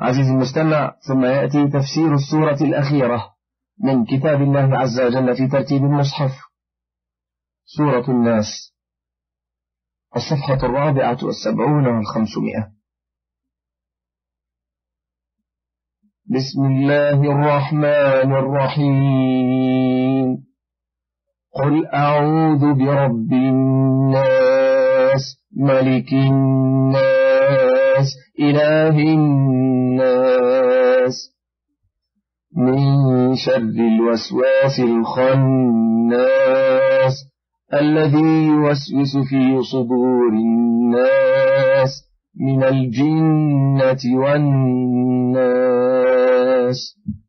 عزيزي المستمع، ثم يأتي تفسير السورة الأخيرة من كتاب الله عز وجل في ترتيب المصحف، سورة الناس، الصفحة 74 و500. بسم الله الرحمن الرحيم. قل أعوذ برب الناس، ملك الناس، إله الناس، من شر الوسواس الخناس، الذي يوسوس في صدور الناس من الجنة والناس.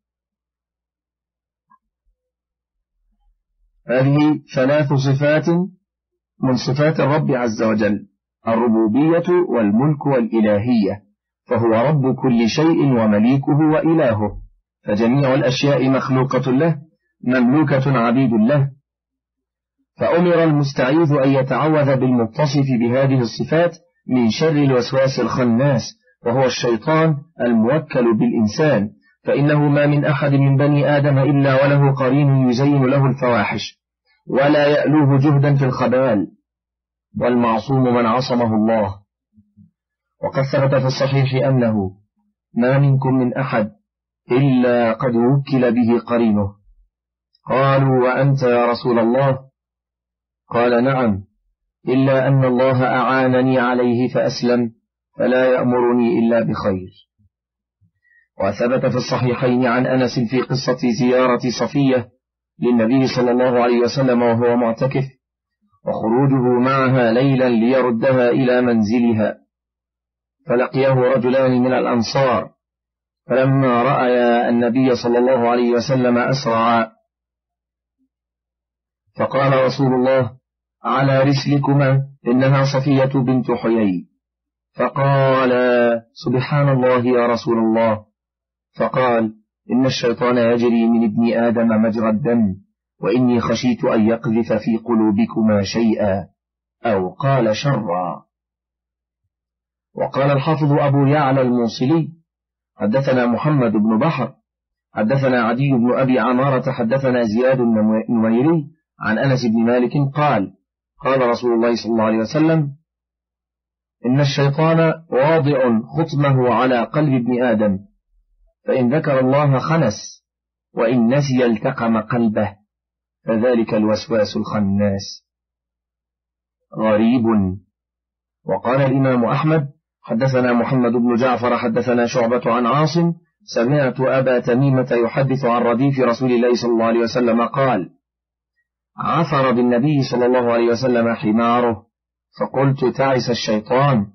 هذه 3 صفات من صفات الرب عز وجل: الربوبية والملك والإلهية، فهو رب كل شيء ومليكه وإلهه، فجميع الأشياء مخلوقة له مملوكة عبيد له. فأمر المستعيذ أن يتعوذ بالمتصف بهذه الصفات من شر الوسواس الخناس، وهو الشيطان الموكل بالإنسان، فإنه ما من أحد من بني آدم إلا وله قرين يزين له الفواحش ولا يألوه جهدا في الخبال، والمعصوم من عصمه الله. وقد ثبت في الصحيح أنه ما منكم من أحد إلا قد وكل به قرينه. قالوا: وأنت يا رسول الله؟ قال: نعم، إلا أن الله أعانني عليه فأسلم، فلا يأمرني إلا بخير. وثبت في الصحيحين عن أنس في قصة زيارة صفية للنبي صلى الله عليه وسلم وهو معتكف، وخروجه معها ليلا ليردها إلى منزلها، فلقيه رجلان من الأنصار، فلما رأيا النبي صلى الله عليه وسلم أسرعا، فقال رسول الله: على رسلكما، إنها صفية بنت حيي. فقال: سبحان الله يا رسول الله. فقال: إن الشيطان يجري من ابن آدم مجرى الدم، وإني خشيت أن يقذف في قلوبكما شيئا، أو قال شرا. وقال الحافظ أبو يعلى الموصلي: حدثنا محمد بن بحر حدثنا عدي بن أبي عمارة حدثنا زياد النميري عن أنس بن مالك قال: قال رسول الله صلى الله عليه وسلم: إن الشيطان واضع خطمه على قلب ابن آدم، فإن ذكر الله خنس، وإن نسي التقم قلبه، فذلك الوسواس الخناس. غريب. وقال الإمام أحمد: حدثنا محمد بن جعفر حدثنا شعبة عن عاصم سمعت أبا تميمة يحدث عن رديف رسول الله صلى الله عليه وسلم قال: عثر بالنبي صلى الله عليه وسلم حماره، فقلت: تعس الشيطان.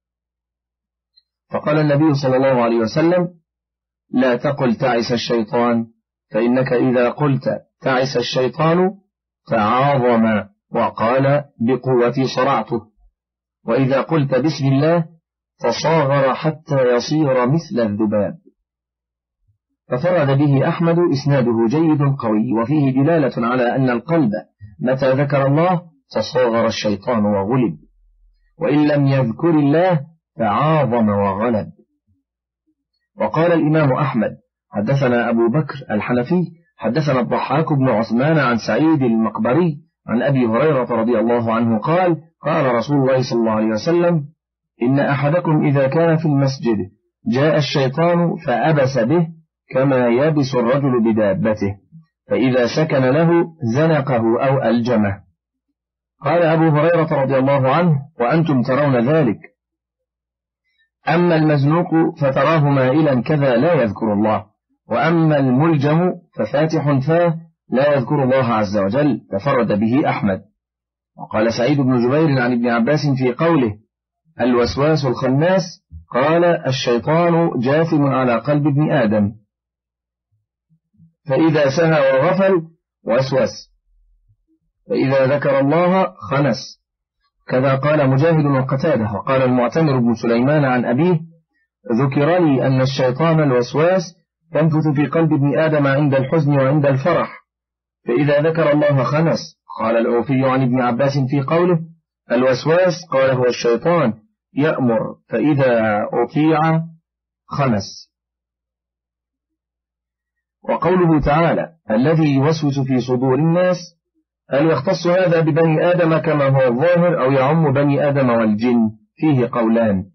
فقال النبي صلى الله عليه وسلم: لا تقل تعس الشيطان، فإنك إذا قلت تعس الشيطان تعاظم وقال بقوتي صرعته، وإذا قلت بسم الله تصاغر حتى يصير مثل الذباب. ففرد به أحمد إسناده جيد قوي، وفيه دلالة على أن القلب متى ذكر الله تصاغر الشيطان وغلب، وإن لم يذكر الله تعاظم وغلب. وقال الإمام أحمد: حدثنا أبو بكر الحنفي حدثنا الضحاك بن عثمان عن سعيد المقبري عن أبي هريرة رضي الله عنه قال: قال رسول الله صلى الله عليه وسلم: إن أحدكم إذا كان في المسجد جاء الشيطان فأبس به كما يبس الرجل بدابته، فإذا سكن له زنقه أو ألجمه. قال أبو هريرة رضي الله عنه: وأنتم ترون ذلك. أما المزنوق فتراه مائلا كذا لا يذكر الله، وأما الملجم ففاتح فاه لا يذكر الله عز وجل. تفرد به أحمد. وقال سعيد بن جبير عن ابن عباس في قوله الوسواس الخناس قال: الشيطان جاثم على قلب ابن آدم، فإذا سهى وغفل وسوس، فإذا ذكر الله خنس. كذا قال مجاهد وقتاده. وقال المعتمر بن سليمان عن أبيه: ذكر لي أن الشيطان الوسواس ينفث في قلب ابن آدم عند الحزن وعند الفرح، فإذا ذكر الله خنس. قال العوفي عن ابن عباس في قوله الوسواس قال: هو الشيطان يأمر فإذا أطيع خنس. وقوله تعالى الذي يوسوس في صدور الناس، هل يختص هذا ببني آدم كما هو الظاهر أو يعم بني آدم والجن؟ فيه قولان،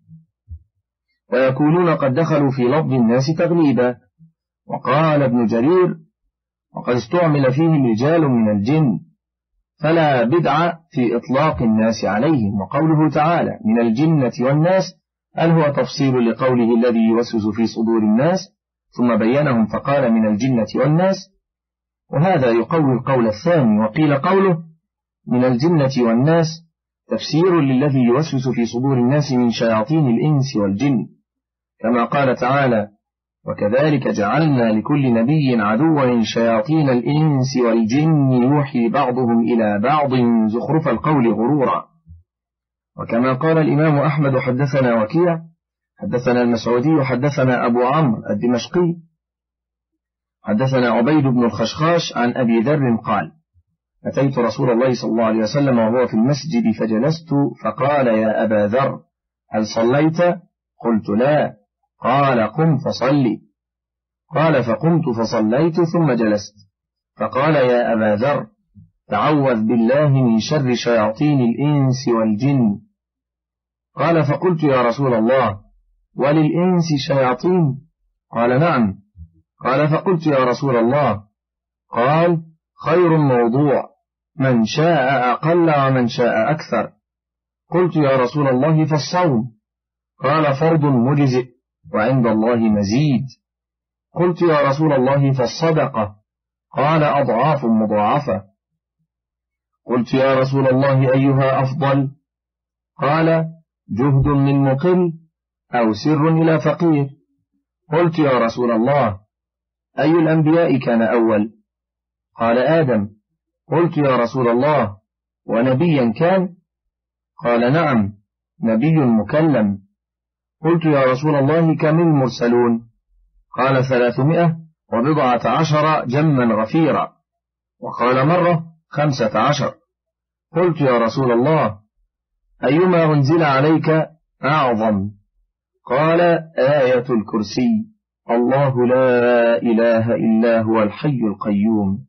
ويكونون قد دخلوا في لفظ الناس تغليبا. وقال ابن جرير وقد استعمل فيه رجال من الجن، فلا بدع في إطلاق الناس عليهم. وقوله تعالى من الجنة والناس، هل هو تفصيل لقوله الذي يوسوس في صدور الناس، ثم بينهم فقال من الجنة والناس، وهذا يقوي القول الثاني. وقيل قوله من الجنة والناس تفسير للذي يوسوس في صدور الناس من شياطين الإنس والجن، كما قال تعالى وكذلك جعلنا لكل نبي عدوا شياطين الإنس والجن يوحي بعضهم إلى بعض زخرف القول غرورا. وكما قال الإمام أحمد حدثنا وكيع حدثنا المسعودي حدثنا أبو عمرو الدمشقي حدثنا عبيد بن الخشخاش عن أبي ذر قال أتيت رسول الله صلى الله عليه وسلم وهو في المسجد فجلست، فقال يا أبا ذر هل صليت؟ قلت لا. قال قم فصلي. قال فقمت فصليت ثم جلست، فقال يا أبا ذر تعوذ بالله من شر شياطين الإنس والجن. قال فقلت يا رسول الله وللإنس شياطين؟ قال نعم. قال فقلت يا رسول الله، قال خير موضوع من شاء أقل ومن شاء أكثر. قلت يا رسول الله فالصوم؟ قال فرض مجزئ وعند الله مزيد. قلت يا رسول الله فالصدقة؟ قال أضعاف مضاعفة. قلت يا رسول الله أيها أفضل؟ قال جهد من مقل أو سر إلى فقير. قلت يا رسول الله أي الأنبياء كان أول؟ قال آدم. قلت يا رسول الله ونبيا كان؟ قال نعم نبي مكلم. قلت يا رسول الله كم المرسلون؟ قال 310 جما غفيرا. وقال مرة 15. قلت يا رسول الله أيما أنزل عليك أعظم؟ قال آية الكرسي الله لا إله إلا هو الحي القيوم.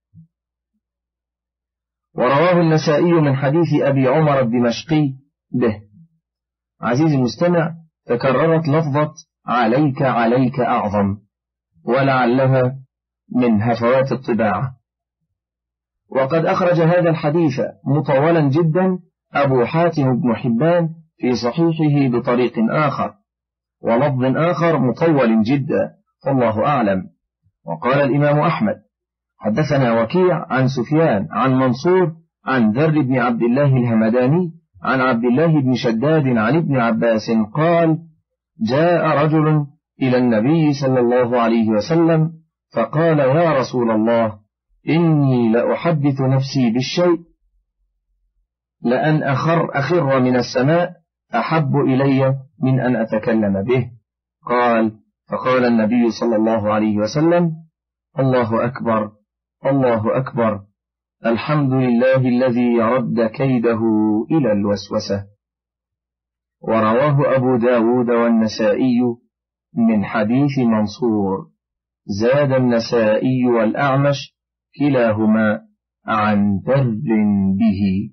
ورواه النسائي من حديث أبي عمر الدمشقي به. عزيزي المستمع، تكررت لفظة عليك عليك أعظم، ولعلها من هفوات الطباعة. وقد أخرج هذا الحديث مطولا جدا أبو حاتم بن حبان في صحيحه بطريق آخر ولفظ آخر مطول جدا، فالله أعلم. وقال الإمام أحمد حدثنا وكيع عن سفيان عن منصور عن ذر بن عبد الله الهمداني عن عبد الله بن شداد عن ابن عباس قال جاء رجل إلى النبي صلى الله عليه وسلم فقال يا رسول الله إني لأحدث نفسي بالشيء لأن أخر من السماء أحب إلي من أن أتكلم به. فقال النبي صلى الله عليه وسلم الله أكبر الله أكبر، الحمد لله الذي رد كيده إلى الوسوسة. ورواه أبو داود والنسائي من حديث منصور، زاد النسائي والأعمش كلاهما عن ذر به.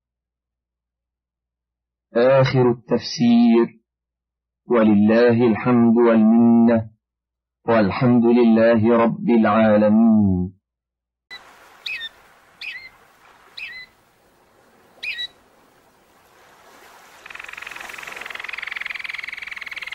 آخر التفسير، ولله الحمد والمنة، والحمد لله رب العالمين.